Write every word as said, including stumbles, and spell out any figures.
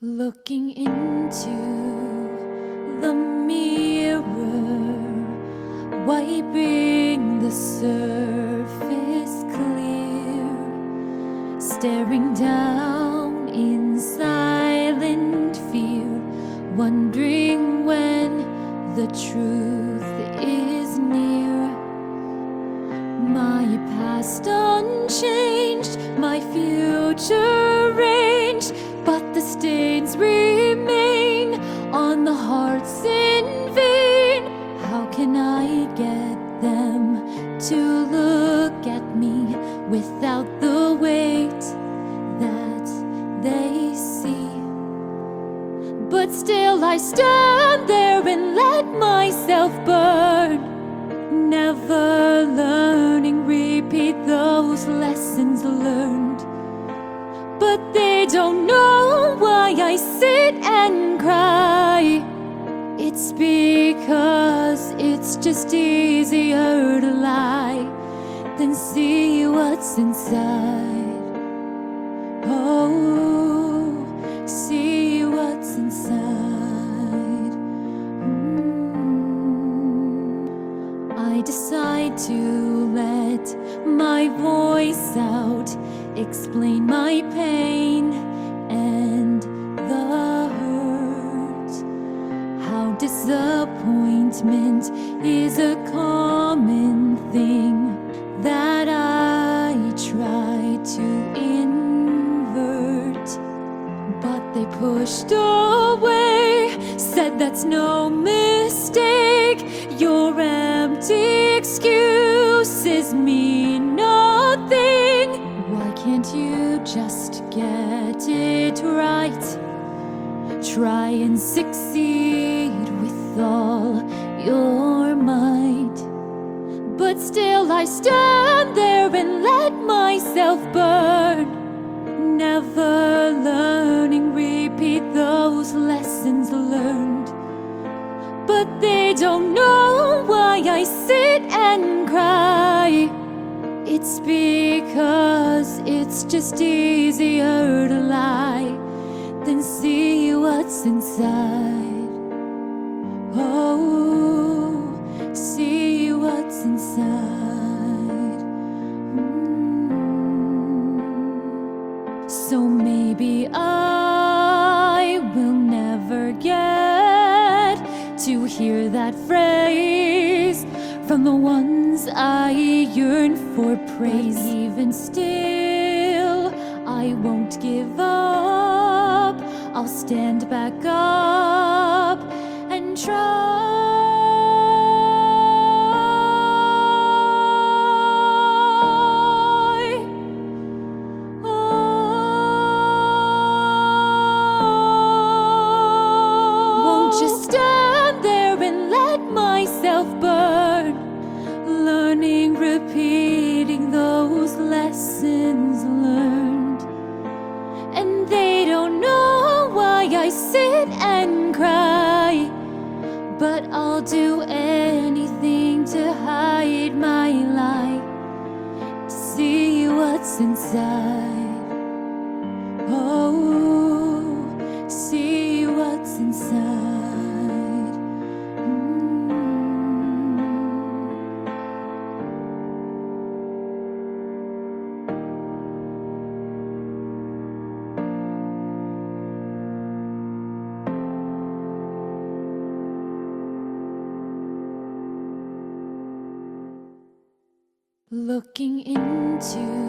Looking into the mirror, wiping the surface clear, staring down in silent fear, wondering when the truth is near. My past unchanged, my future arranged, but the stains remain on the hearts in vain. How can I get them to look at me without the weight that they see? But still I stand there and let myself burn, never learning, repeat those lessons learned. But they don't know why I sit and cry. It's because it's just easier to lie than see what's inside. Oh, see what's inside. mm. I decide to let my voice out, explain my pain and the hurt. How disappointment is a common thing that I try to invert, but they pushed away, said that's no mistake. Your empty excuses mean nothing. Why can't you just get it right? Try and succeed with all your might. But still I stand there and let myself burn, never learning, repeat those lessons learned. But they don't know why I sit and cry. It's because it's just easier to lie than see what's inside. Oh, see what's inside. mm. So maybe I will never get to hear that phrase from the ones I yearn for praise. But even still, I won't give up. I'll stand back up and try. Oh, won't you stand there and let myself burn, learning, repeating those lessons learned. And they don't know why I sit and cry, but I'll do anything to hide my lie, to see what's inside. Oh, see what's inside. Looking into